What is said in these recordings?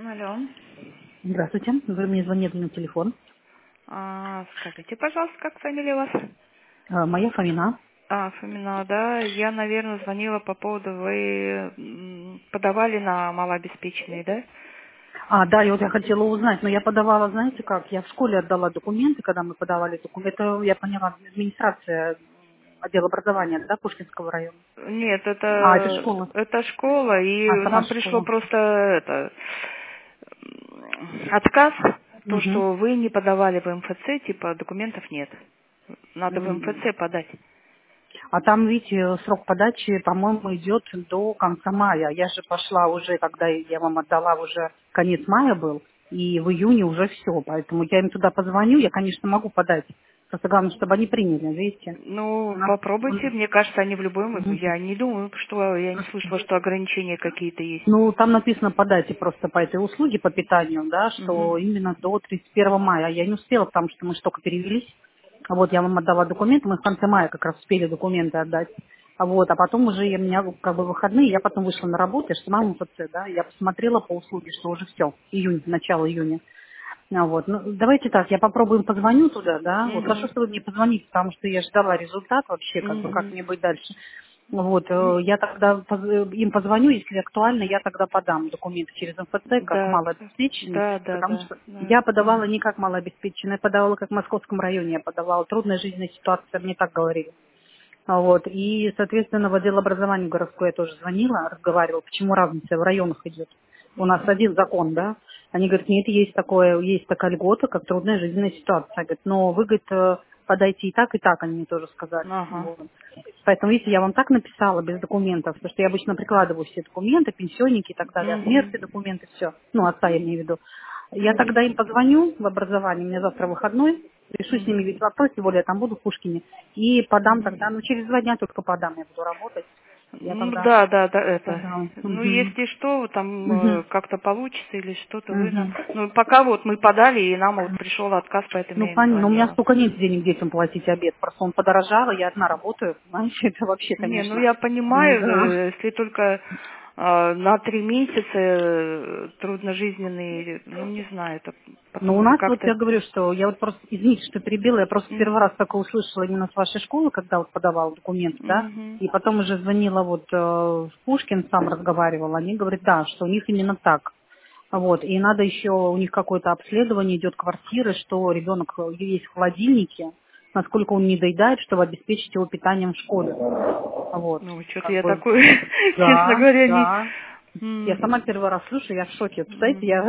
Алло. Здравствуйте. Вы мне звонили на телефон. Скажите, пожалуйста, как фамилия у вас? Моя Фомина. Фомина, да. Я, наверное, звонила по поводу, вы подавали на малообеспеченные, да? Да, и вот я хотела узнать, но я подавала, знаете как, я в школе отдала документы, когда мы подавали документы. Это, я поняла, администрация отдела образования, да, Пушкинского района. Нет, Это это, школа. это школа, и Сама нам пришло школа. просто отказ, то, Угу. что вы не подавали в МФЦ, типа документов нет. Надо в МФЦ подать. А там, видите, срок подачи, по-моему, идет до конца мая. Я же пошла уже, когда я вам отдала, уже конец мая был, и в июне уже все. Поэтому я им туда позвоню, я, конечно, могу подать. Просто главное, чтобы они приняли, видите. У Ну, нас... попробуйте, мне кажется, они в любом, Мгм. я не думаю, что, я не слышала, что ограничения какие-то есть. Ну, там написано подайте просто по этой услуге, по питанию, да, что Мгм. именно до 31 мая. Я не успела, потому что мы же только перевелись. Вот, я вам отдала документы, мы в конце мая как раз успели документы отдать. А потом уже у меня как бы выходные, я потом вышла на работу, я сама в МФЦ, да, я посмотрела по услуге, что уже все, июнь, начало июня. Вот, ну, давайте так, я попробую им позвоню туда, да, вот, хорошо, Мгм. что вы мне позвоните, потому что я ждала результат вообще, как бы, как Мгм. мне быть дальше. Вот, я тогда им позвоню, если актуально, я тогда подам документы через МФЦ как Да, малообеспеченный, да, да, потому да, что да. я подавала не как малообеспеченная, я подавала как в Московском районе, я подавала. Трудная жизненная ситуация, мне так говорили. Вот, и, соответственно, в отдел образования городской я тоже звонила, разговаривала, почему разница в районах идет. У нас Мгм. один закон, да. Они говорят, нет, есть такая льгота, как трудная жизненная ситуация. Говорят, но вы, говорит, подайте и так, они мне тоже сказали. Ага. Вот. Поэтому, видите, я вам так написала, без документов, потому что я обычно прикладываю все документы, пенсионники и так далее, от Мгм. мерки документы, все. Ну, отца я имею в виду. Я тогда им позвоню в образование, у меня завтра выходной, решу с ними Мгм. весь вопрос, тем более я там буду в Пушкине, и подам тогда, Мгм. ну, через 2 дня только подам, я буду работать. Я Ну тогда да, да, да, это. подам. Ну, если что, там Мгм. как-то получится или что-то вы нам. Мгм. Ну, пока вот мы подали, и нам вот пришел отказ, поэтому Ну, я им понятно, у меня звонила. столько нет денег детям платить обед, просто он подорожал, и я одна работаю, понимаете, это вообще, Не, ну конечно, я понимаю, да. если только на 3 месяца трудножизненные, ну не знаю, это Но у потому нас, вот как-то. я говорю, что я вот просто, извините, что перебила, я просто первый Мгм. раз такое услышала именно с вашей школы, когда вот подавала документы, да, Мгм. и потом уже звонила вот в Пушкин, сам разговаривала, они говорят, да, что у них именно так. Вот, и надо еще, у них какое-то обследование идет квартиры, что ребенок есть в холодильнике, насколько он не доедает, чтобы обеспечить его питанием в школе. Вот, Ну, что-то как я бы, такое, честно да, говоря, не. да. Я М. сама первый раз слышу, я в шоке. Представляете, Мгм.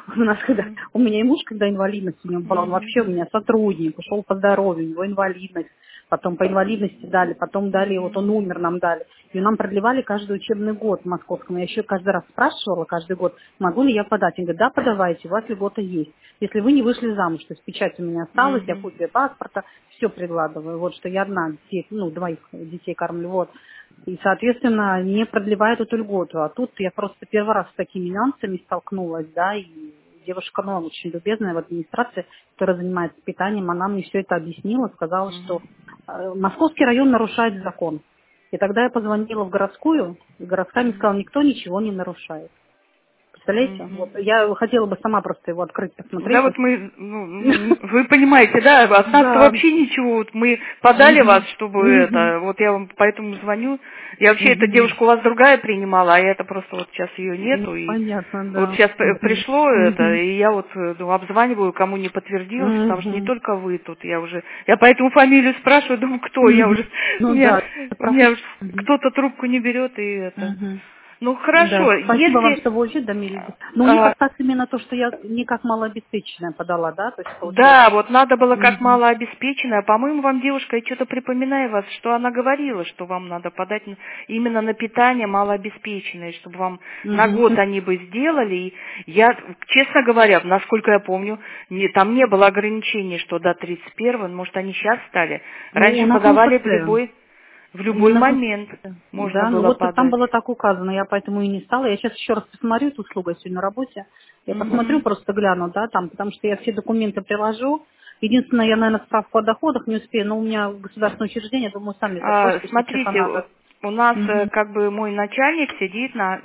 Мгм. у меня и муж, когда инвалидность у него была, он Мгм. вообще у меня сотрудник, ушел по здоровью, у него инвалидность, потом по инвалидности дали, потом дали, вот Мгм. он умер, нам дали. И нам продлевали каждый учебный год в московском. Я еще каждый раз спрашивала, каждый год, могу ли я подать. Он говорит, да, подавайте, у вас льгота есть. Если вы не вышли замуж, то есть печать у меня осталась, я Мгм. копию паспорта, все прикладываю. Вот что я одна детей, ну, двоих детей кормлю, вот. И, соответственно, не продлевает эту льготу. А тут я просто первый раз с такими нюансами столкнулась, да, и девушка, ну, очень любезная в администрации, которая занимается питанием, она мне все это объяснила, сказала, что Мгм. Московский район нарушает закон. И тогда я позвонила в городскую, и городская мне сказала, никто ничего не нарушает. Представляете? Вот Мгм. я хотела бы сама просто его открыть, Да, посмотреть. вот мы, ну, вы понимаете, да, от нас-то Да. вообще ничего, вот мы подали вас, Мгм. чтобы Мгм. это, вот я вам поэтому звоню. Я вообще, эта Мгм. девушка у вас другая принимала, а это просто вот сейчас ее Ну, нету, и понятно, вот да. сейчас Мгм. пришло это, Мгм. и я вот ну, обзваниваю, кому не подтвердилось, потому что не Мгм. только вы тут, я поэтому фамилию спрашиваю, думаю, кто, Мгм. у Ну меня, да, это у правда. меня Мгм. кто-то трубку не берет, и это. Мгм. Ну, Да, хорошо, спасибо вам, если, что вы уведомили. Но у них а, отказ именно то, что я не как малообеспеченная подала, да, то есть да, получается. вот надо было как Мгм. малообеспеченная. По-моему, вам девушка, я что-то припоминаю вас, что она говорила, что вам надо подать именно на питание малообеспеченное, чтобы вам на год Мгм. они бы сделали. И я, честно говоря, насколько я помню, там не было ограничений, что до 31-го, может, они сейчас стали. Ну, у Раньше нас подавали МФЦ. в любой Именно в момент МФЦ. можно Да, ну было вот там подать. было так указано, я поэтому и не стала. Я сейчас еще раз посмотрю эту услугу, я сегодня на работе. Я посмотрю, Мгм. просто гляну, да, там, потому что я все документы приложу. Единственное, я, наверное, справку о доходах не успею, но у меня государственное учреждение, думаю, сами запросят, если что-то Смотрите, надо. У нас Мгм. как бы мой начальник сидит на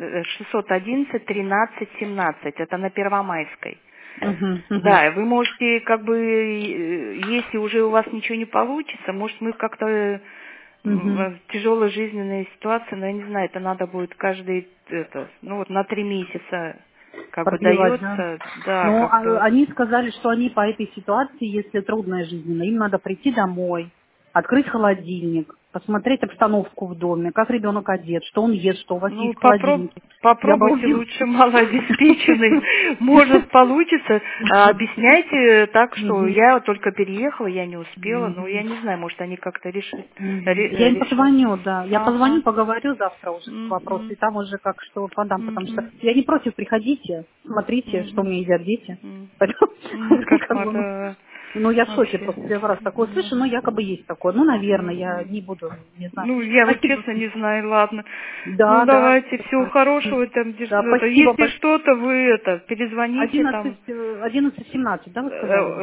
611-13-17, это на Первомайской. Мгм. Мгм. Да, вы можете как бы, если уже у вас ничего не получится, может мы как-то Мгм. в тяжелой жизненной ситуации, но я не знаю, это надо будет каждый, ну вот на 3 месяца как бы Продлевать, да. дается, да, Но как-то вот. они сказали, что они по этой ситуации, если трудная жизненно, им надо прийти домой, открыть холодильник, посмотреть обстановку в доме, как ребенок одет, что он ест, что у вас Ну, есть в холодильнике. Я попробуйте обалдела. лучше малообеспеченный. Может, получится. Объясняйте так, что Мгм. я только переехала, я не успела. Но я Мгм. не знаю, может, они как-то Мгм. Я им решат. позвоню, да. Я позвоню, Ага. поговорю завтра уже этот вопрос, и Мгм. там уже как что подам, потому что Мгм. я не против, приходите, смотрите, что Мгм. мне едят дети. Мгм. Поэтому, как Кошмар, бы, да. ну, я в шоке Вообще. просто первый раз такое слышу, но Мгм. якобы есть такое. Ну, наверное, я Мгм. не буду, не знаю. Ну, я вот Спасибо. честно не знаю, ладно. Ну, Да, да. давайте, всего хорошего там. Да, спасибо. Если что-то, вы перезвоните там. 11:17, да, вы сказали?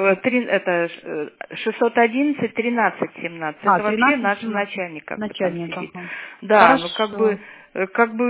611-13-17. Это вообще наш 13:17. начальник как бы там Начальник, сидит. ага. Да, ну Хорошо. как бы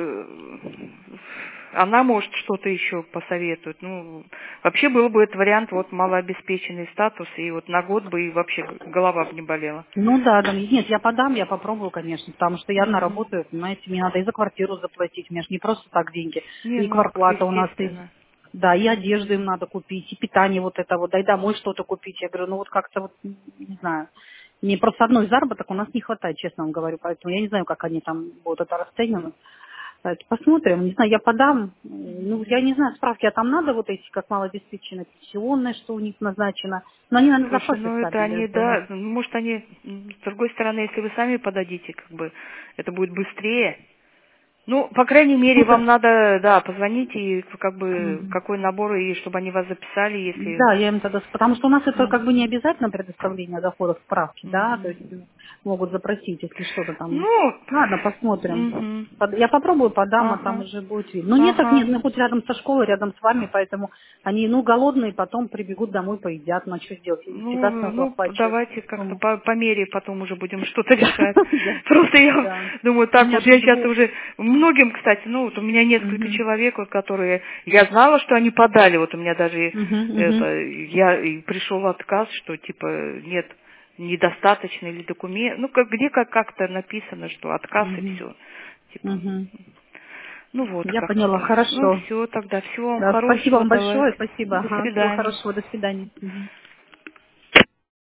она может что-то еще посоветует. Ну, вообще был бы этот вариант, вот малообеспеченный статус, и вот на год бы и вообще голова бы не болела. Ну да, да. Нет, я подам, я попробую, конечно, потому что я одна Мгм. работаю, понимаете, мне надо и за квартиру заплатить, мне же не просто так деньги, Не, и ну, квартплата у нас, и, естественно. да, и одежду им надо купить, и питание вот это вот, да и домой что-то купить. Я говорю, ну вот как-то вот, не знаю, мне просто одной заработок у нас не хватает, честно вам говорю, поэтому я не знаю, как они там будут это расценивать. Посмотрим, не знаю, я подам, ну, я не знаю, справки, а там надо вот эти, как малообеспеченные, пенсионное, что у них назначено, но они, наверное, Слушай, запросят ну это сами, я они, думаю. да, ну, может они, с другой стороны, если вы сами подадите, как бы, это будет быстрее. Ну, по крайней мере, Ну, вам надо, да, позвонить и как бы, мгм. какой набор, и чтобы они вас записали, если... Да, я им тогда... Потому что у нас это как бы Мгм. не обязательно предоставление доходов справки, да, то есть Мгм. могут запросить, если что-то там. Ну, Ладно, посмотрим. мгм. Я попробую, подам, а там Ага, уже будет видно. Ну нет, так нет, ага. мы хоть рядом со школой, рядом с вами, поэтому они, ну, голодные, потом прибегут домой, поедят, ну, а что сделать, я прекрасно Ну, оплачиваю давайте как-то сумму. по мере потом уже будем что-то решать. Да, Просто я да. думаю, У так меня вот, я тут сейчас двое. уже, многим, кстати, ну, вот у меня несколько Мгм. человек, вот, которые, я знала, что они подали, вот у меня даже, Мгм, мгм, и пришел отказ, что, типа, нет, недостаточно или документ, ну, где как-то написано, что отказ и мгм, все. Типа, мгм. ну вот Я как-то поняла, так. Ну хорошо. все, тогда всего вам Да, спасибо хорошего, вам давай. большое, спасибо. До Ага, всего свидания. хорошего, до свидания. Мгм.